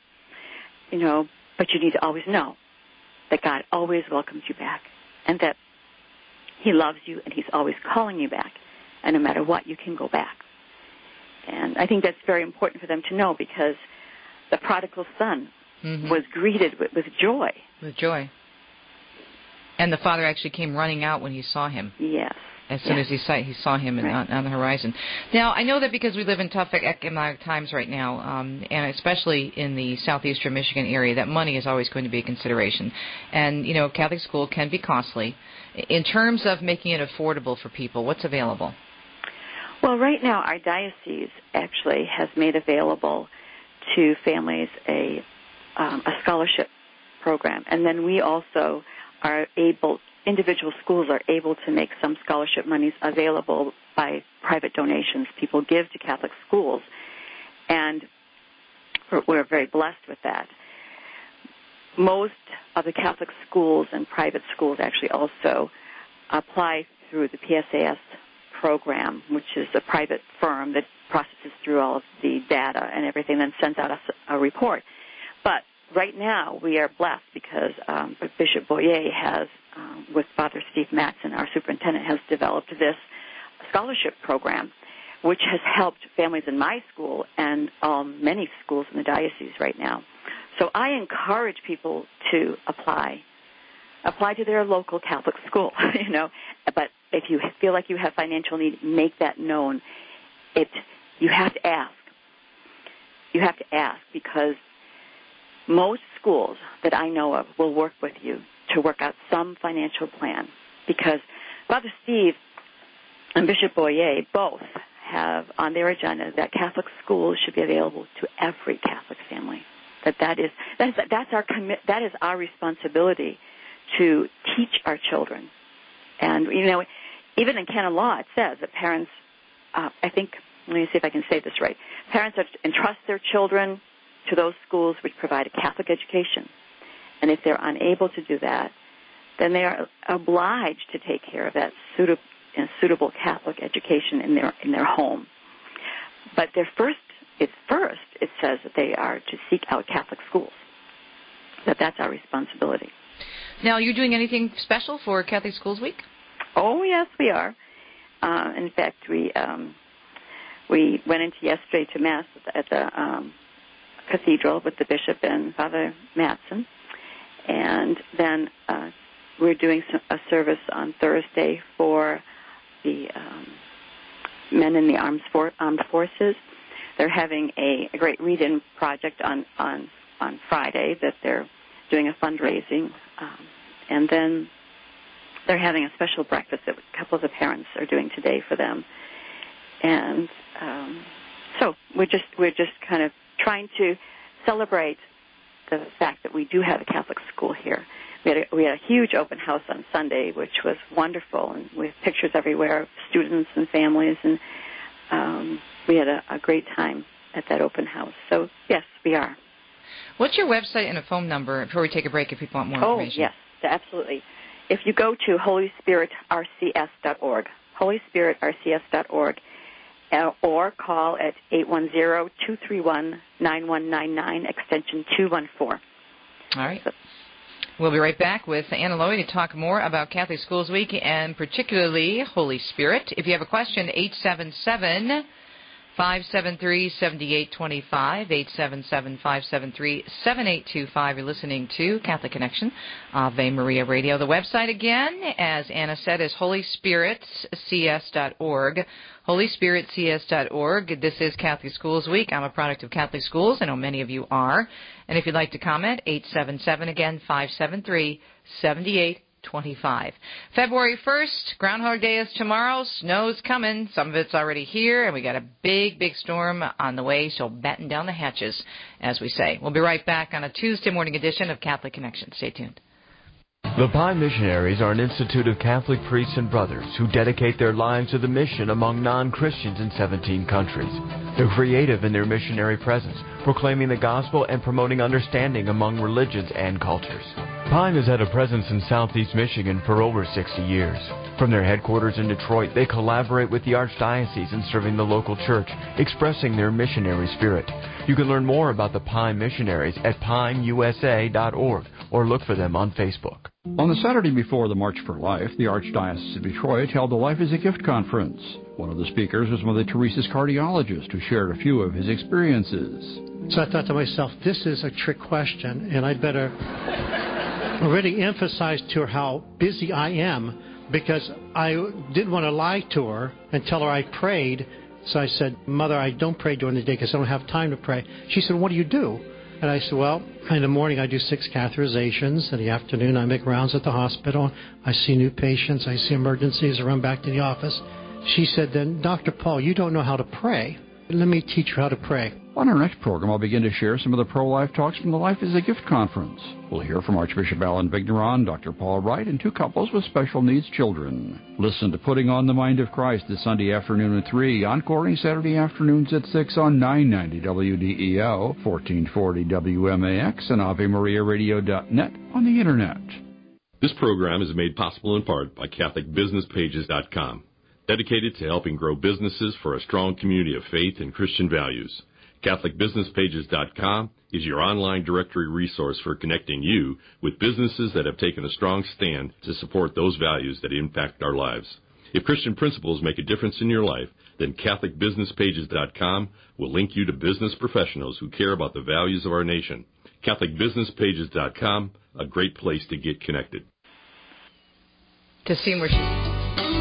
but you need to always know that God always welcomes you back, and that He loves you, and He's always calling you back, and no matter what, you can go back. And I think that's very important for them to know, because the prodigal son was greeted with joy. With joy. And the father actually came running out when he saw him. Yes. As soon as he saw him on the horizon. Now, I know that because we live in tough economic times right now, and especially in the southeastern Michigan area, that money is always going to be a consideration. And, Catholic school can be costly. In terms of making it affordable for people, what's available? Well, right now, our diocese actually has made available to families a scholarship program. And then we also are able, individual schools are able to make some scholarship monies available by private donations. People give to Catholic schools, and we're very blessed with that. Most of the Catholic schools and private schools actually also apply through the PSAS program, which is a private firm that processes through all of the data and everything, then sends out a report. But right now, we are blessed because Bishop Boyer has, with Father Steve Mattson, our superintendent, has developed this scholarship program, which has helped families in my school and many schools in the diocese right now. So I encourage people to apply to their local Catholic school, But if you feel like you have financial need, make that known. You have to ask. You have to ask, because most schools that I know of will work with you to work out some financial plan, because Father Steve and Bishop Boyer both have on their agenda that Catholic schools should be available to every Catholic family. That is our responsibility to teach our children. And, even in canon law, it says that parents, let me see if I can say this right. Parents are to entrust their children to those schools which provide a Catholic education. And if they're unable to do that, then they are obliged to take care of that suitable Catholic education in their home. But it says that they are to seek out Catholic schools. That's our responsibility. Now, are you doing anything special for Catholic Schools Week? Oh, yes, we are. In fact, we went into yesterday to Mass at the cathedral with the bishop and Father Mattson. And then we're doing a service on Thursday for the men in the armed forces. They're having a great read-in project on Friday that they're doing a fundraising. And then they're having a special breakfast that a couple of the parents are doing today for them. And so we're just kind of trying to celebrate the fact that we do have a Catholic school here. We had a huge open house on Sunday, which was wonderful, and with pictures everywhere of students and families, and we had a great time at that open house. So, yes, we are. What's your website and a phone number before we take a break if people want more information? Oh, yes, absolutely. If you go to holyspiриtrcs.org, holyspiриtrcs.org, or call at 810-231-9199, extension 214. All right. We'll be right back with Anna Lowy to talk more about Catholic Schools Week and particularly Holy Spirit. If you have a question, 573-7825, 877-573-7825. You're listening to Catholic Connection, Ave Maria Radio. The website, again, as Anna said, is holyspiritcs.org. holyspiritcs.org. This is Catholic Schools Week. I'm a product of Catholic Schools. I know many of you are. And if you'd like to comment, 877, again, 573-7825. February 1st, Groundhog Day is tomorrow. Snow's coming. Some of it's already here, and we got a big, big storm on the way, so batten down the hatches, as we say. We'll be right back on a Tuesday morning edition of Catholic Connection. Stay tuned. The Pi Missionaries are an institute of Catholic priests and brothers who dedicate their lives to the mission among non-Christians in 17 countries. They're creative in their missionary presence, proclaiming the gospel and promoting understanding among religions and cultures. Pi has had a presence in Southeast Michigan for over 60 years. From their headquarters in Detroit, they collaborate with the Archdiocese in serving the local church, expressing their missionary spirit. You can learn more about the Pi Missionaries at PineUSA.org or look for them on Facebook. On the Saturday before the March for Life, the Archdiocese of Detroit held the Life is a Gift conference. One of the speakers was Mother Teresa's cardiologist, who shared a few of his experiences. So I thought to myself, this is a trick question, and I'd better really emphasize to her how busy I am, because I didn't want to lie to her and tell her I prayed. So I said, Mother, I don't pray during the day because I don't have time to pray. She said, what do you do? And I said, well, in the morning I do 6 catheterizations. In the afternoon I make rounds at the hospital. I see new patients. I see emergencies. I run back to the office. She said, then, Dr. Paul, you don't know how to pray. Let me teach you how to pray. On our next program, I'll begin to share some of the pro-life talks from the Life is a Gift conference. We'll hear from Archbishop Alan Vigneron, Dr. Paul Wright, and 2 couples with special needs children. Listen to Putting on the Mind of Christ this Sunday afternoon at 3, encoring Saturday afternoons at 6 on 990 WDEL, 1440 WMAX, and AveMariaRadio.net on the Internet. This program is made possible in part by CatholicBusinessPages.com, dedicated to helping grow businesses for a strong community of faith and Christian values. CatholicBusinessPages.com is your online directory resource for connecting you with businesses that have taken a strong stand to support those values that impact our lives. If Christian principles make a difference in your life, then CatholicBusinessPages.com will link you to business professionals who care about the values of our nation. CatholicBusinessPages.com, a great place to get connected. To see where she's...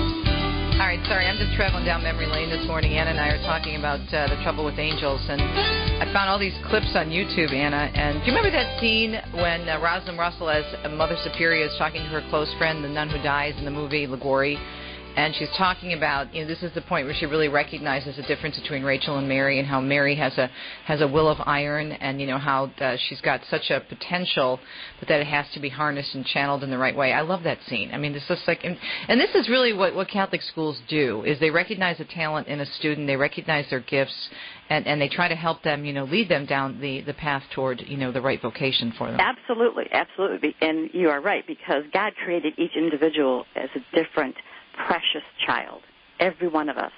All right, sorry, I'm just traveling down memory lane this morning. Anna and I are talking about the trouble with angels, and I found all these clips on YouTube, Anna. And do you remember that scene when Rosalind Russell, as Mother Superior, is talking to her close friend, the nun who dies in the movie Liguori? And she's talking about, this is the point where she really recognizes the difference between Rachel and Mary, and how Mary has a will of iron, and how she's got such a potential, but that it has to be harnessed and channeled in the right way. I love that scene. I mean, this is like, and this is really what Catholic schools do, is they recognize the talent in a student, they recognize their gifts, and they try to help them, lead them down the path toward, the right vocation for them. Absolutely, absolutely. And you are right, because God created each individual as a different, precious child, every one of us.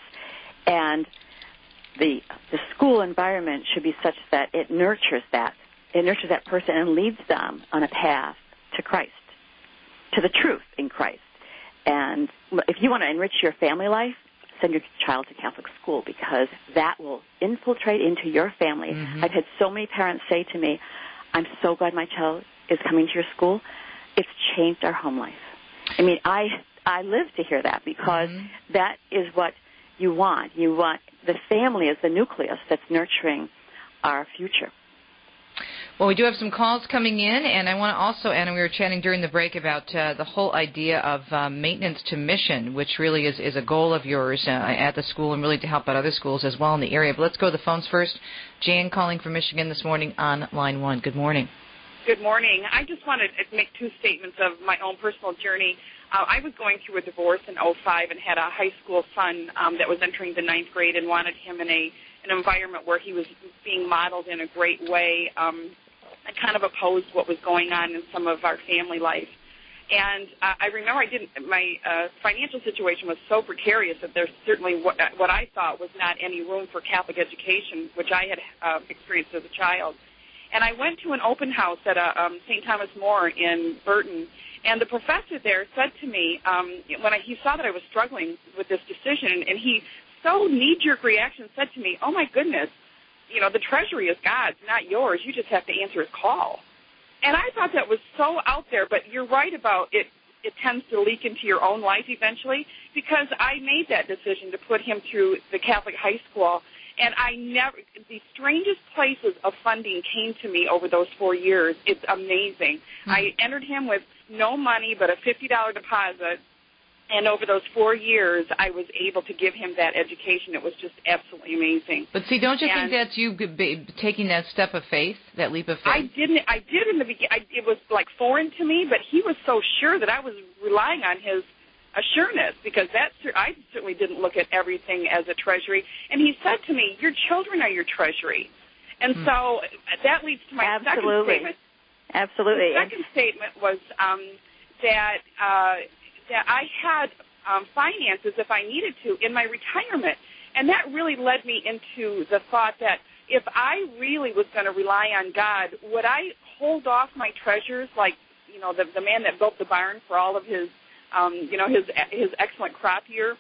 And the school environment should be such that it nurtures that. It nurtures that person and leads them on a path to Christ, to the truth in Christ. And if you want to enrich your family life, send your child to Catholic school, because that will infiltrate into your family. Mm-hmm. I've had so many parents say to me, I'm so glad my child is coming to your school. It's changed our home life. I mean, I live to hear that, because that is what you want. You want the family as the nucleus that's nurturing our future. Well, we do have some calls coming in, and I want to also, Anna, we were chatting during the break about the whole idea of maintenance to mission, which really is a goal of yours at the school, and really to help out other schools as well in the area. But let's go to the phones first. Jan calling from Michigan this morning on line 1. Good morning. Good morning. I just wanted to make 2 statements of my own personal journey. I was going through a divorce in 2005 and had a high school son that was entering the 9th grade, and wanted him in an environment where he was being modeled in a great way. I kind of opposed what was going on in some of our family life. And I remember my financial situation was so precarious that there's certainly what I thought was not any room for Catholic education, which I had experienced as a child. And I went to an open house at St. Thomas More in Burton, and the professor there said to me, when he saw that I was struggling with this decision, and he so knee-jerk reaction said to me, oh, my goodness, the treasury is God's, not yours. You just have to answer his call. And I thought that was so out there, but you're right about it. It tends to leak into your own life eventually, because I made that decision to put him through the Catholic high school, and the strangest places of funding came to me over those 4 years. It's amazing. Mm-hmm. I entered him with no money but a $50 deposit, and over those 4 years, I was able to give him that education. It was just absolutely amazing. But see, don't you think that's you taking that step of faith, that leap of faith? I did in the beginning. It was like foreign to me, but he was so sure that I was relying on his assuredness, because I certainly didn't look at everything as a treasury. And he said to me, your children are your treasury. And so that leads to my second statement. Absolutely. The second statement was that I had finances, if I needed to, in my retirement. And that really led me into the thought that if I really was going to rely on God, would I hold off my treasures like, the man that built the barn for all of his, his excellent crop year,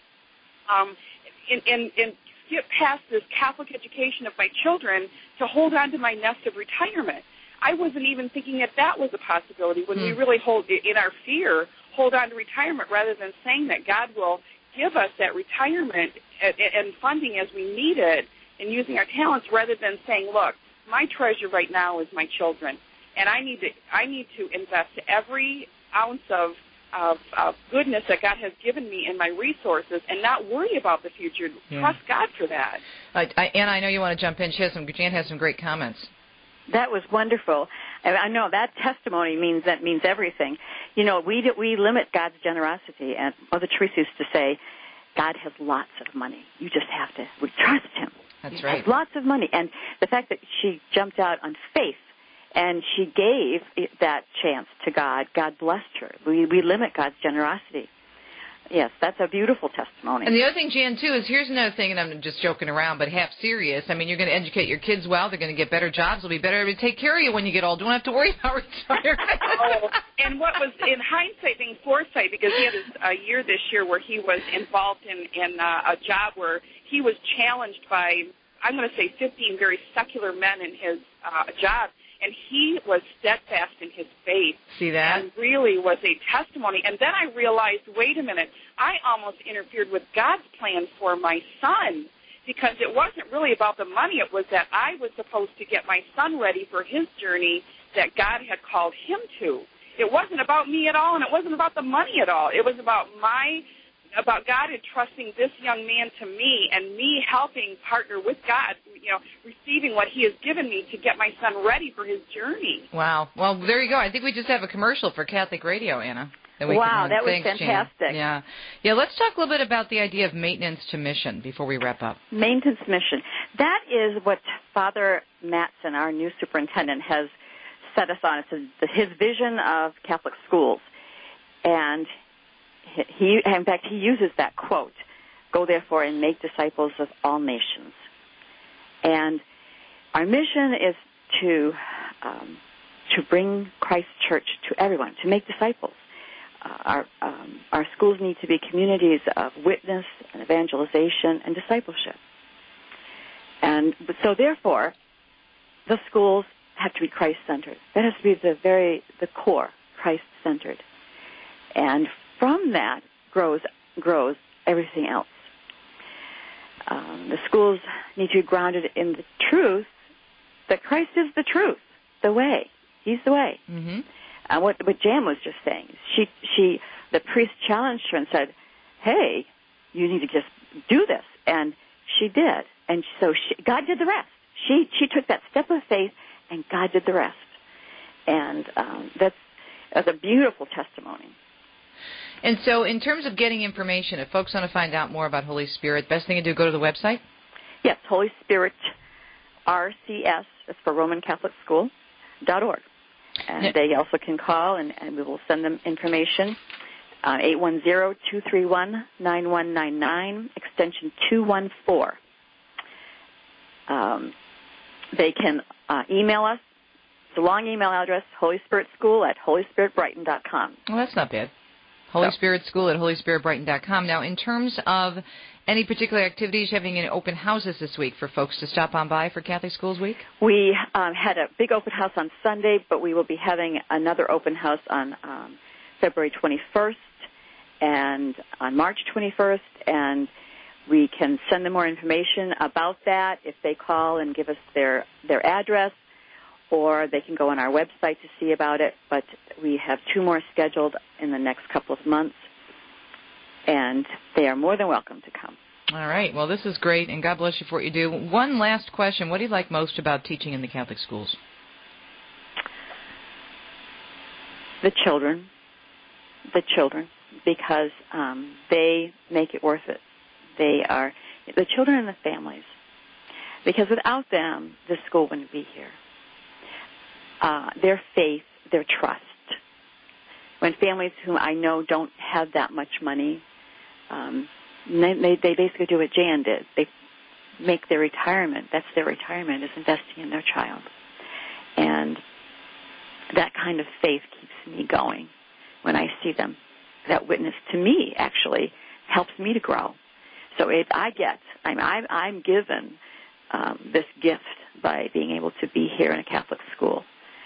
and skip past this Catholic education of my children to hold on to my nest of retirement? I wasn't even thinking that was a possibility when we really in our fear, hold on to retirement rather than saying that God will give us that retirement and funding as we need it and using our talents, rather than saying, look, my treasure right now is my children, and I need to invest every ounce of goodness that God has given me in my resources and not worry about the future. Yeah. Trust God for that. Anna, I know you want to jump in. Jan has some great comments. That was wonderful. I know that testimony means everything. We limit God's generosity, and Mother Teresa used to say, God has lots of money. You just have to trust him. That's right. He has lots of money. And the fact that she jumped out on faith and she gave that chance to God, God blessed her. We limit God's generosity. Yes, that's a beautiful testimony. And the other thing, Jan, too, is here's another thing, and I'm just joking around, but half serious. I mean, you're going to educate your kids well. They're going to get better jobs. They'll be better able to take care of you when you get old. You don't have to worry about retirement. And what was, in hindsight, being foresight, because he had a year this year where he was involved in a job where he was challenged by, I'm going to say, 15 very secular men in his job. And he was steadfast in his faith. See that? And really was a testimony. And then I realized, wait a minute, I almost interfered with God's plan for my son, because it wasn't really about the money. It was that I was supposed to get my son ready for his journey that God had called him to. It wasn't about me at all, and it wasn't about the money at all. It was about God entrusting this young man to me, and me helping partner with God, receiving what he has given me to get my son ready for his journey. Wow. Well, there you go. I think we just have a commercial for Catholic Radio, Anna. Wow, that was fantastic. Jan. Yeah, let's talk a little bit about the idea of maintenance to mission before we wrap up. Maintenance mission. That is what Father Mattson, our new superintendent, has set us on. It's his vision of Catholic schools. And he uses that quote, "Go therefore and make disciples of all nations." And our mission is to bring Christ's church to everyone, to make disciples. Our schools need to be communities of witness and evangelization and discipleship. And so therefore, the schools have to be Christ-centered. That has to be the core, Christ-centered. And from that grows everything else. The schools need to be grounded in the truth that Christ is the truth, the way. He's the way. Mm-hmm. What Jan was just saying, the priest challenged her and said, "Hey, you need to just do this," and she did. And so God did the rest. She took that step of faith, and God did the rest. And that's a beautiful testimony. And so in terms of getting information, if folks want to find out more about Holy Spirit, best thing to do, go to the website? Yes, Holy Spirit RCS, that's for Roman Catholic School.org. And they also can call, and we will send them information. 810-231-9199, extension 214. They can email us. It's a long email address, holyspiritschool@holyspiritbrighton.com. Well, that's not bad. Holy Spirit School at holyspiritbrighton.com. Now, in terms of any particular activities, having any open houses this week for folks to stop on by for Catholic Schools Week? We had a big open house on Sunday, but we will be having another open house on February 21st and on March 21st, and we can send them more information about that if they call and give us their address, or they can go on our website to see about it. But we have 2 more scheduled in the next couple of months, and they are more than welcome to come. All right. Well, this is great, and God bless you for what you do. One last question. What do you like most about teaching in the Catholic schools? The children, because they make it worth it. They are the children and the families, because without them, this school wouldn't be here. Their faith, their trust. When families whom I know don't have that much money, they basically do what Jan did. They make their retirement. That's their retirement, is investing in their child. And that kind of faith keeps me going when I see them. That witness to me actually helps me to grow. So I'm given this gift by being able to be here in a Catholic school.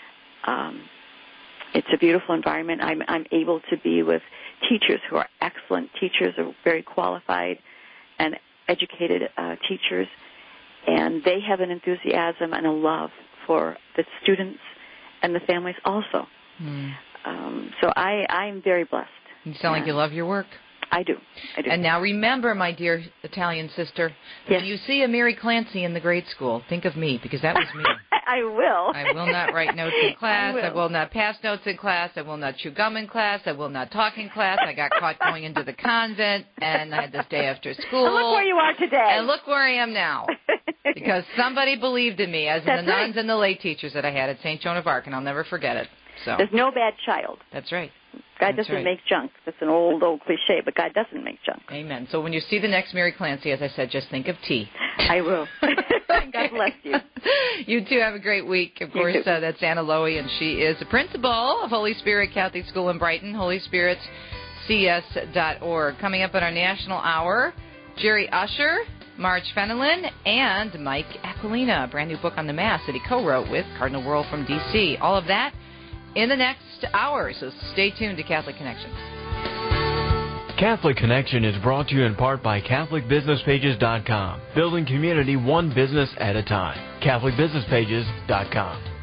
It's a beautiful environment. I'm able to be with teachers who are excellent teachers, are very qualified and educated teachers, and they have an enthusiasm and a love for the students and the families also. So I'm very blessed. You sound like you love your work. I do. And now remember, my dear Italian sister, when you see a Mary Clancy in the grade school, think of me, because that was me. I will. I will not write notes in class. I will not pass notes in class. I will not chew gum in class. I will not talk in class. I got caught going into the convent, and I had to stay after school. And look where you are today. And look where I am now. Because somebody believed in me, as in the nuns and the lay teachers that I had at St. Joan of Arc, and I'll never forget it. So there's no bad child. That's right. God doesn't make junk. That's an old cliche, but God doesn't make junk. Amen. So when you see the next Mary Clancy, as I said, just think of tea. I will. God bless you. You too. Have a great week. Of course, that's Anna Lowy, and she is the principal of Holy Spirit Catholic School in Brighton, holyspiritcs.org. Coming up in our National Hour, Jerry Usher, Marge Fenelon, and Mike Aquilina, a brand new book on the Mass that he co-wrote with Cardinal Wuerl from D.C. All of that in the next hour, so stay tuned to Catholic Connection. Catholic Connection is brought to you in part by CatholicBusinessPages.com, building community one business at a time. CatholicBusinessPages.com.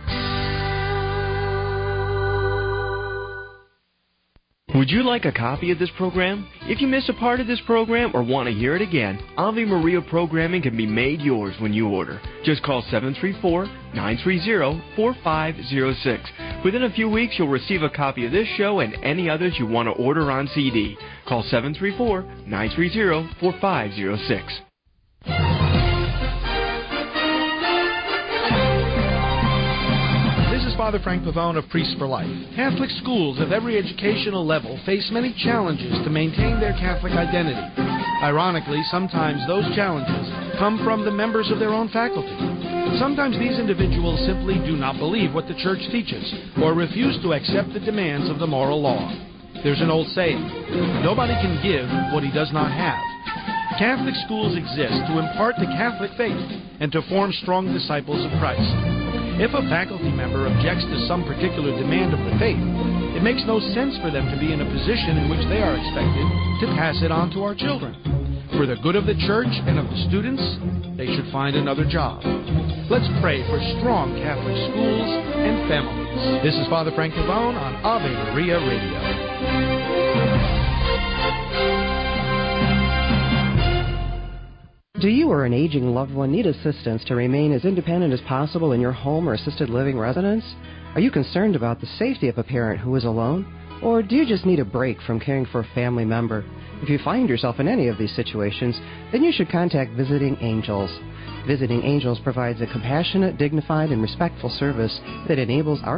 Would you like a copy of this program? If you miss a part of this program or want to hear it again, Ave Maria programming can be made yours when you order. Just call 734-930-4506. Within a few weeks, you'll receive a copy of this show and any others you want to order on CD. Call 734-930-4506. Father Frank Pavone of Priests for Life. Catholic schools of every educational level face many challenges to maintain their Catholic identity. Ironically, sometimes those challenges come from the members of their own faculty. Sometimes these individuals simply do not believe what the Church teaches or refuse to accept the demands of the moral law. There's an old saying, nobody can give what he does not have. Catholic schools exist to impart the Catholic faith and to form strong disciples of Christ. If a faculty member objects to some particular demand of the faith, it makes no sense for them to be in a position in which they are expected to pass it on to our children. For the good of the Church and of the students, they should find another job. Let's pray for strong Catholic schools and families. This is Father Frank Pavone on Ave Maria Radio. Do you or an aging loved one need assistance to remain as independent as possible in your home or assisted living residence? Are you concerned about the safety of a parent who is alone? Or do you just need a break from caring for a family member? If you find yourself in any of these situations, then you should contact Visiting Angels. Visiting Angels provides a compassionate, dignified, and respectful service that enables our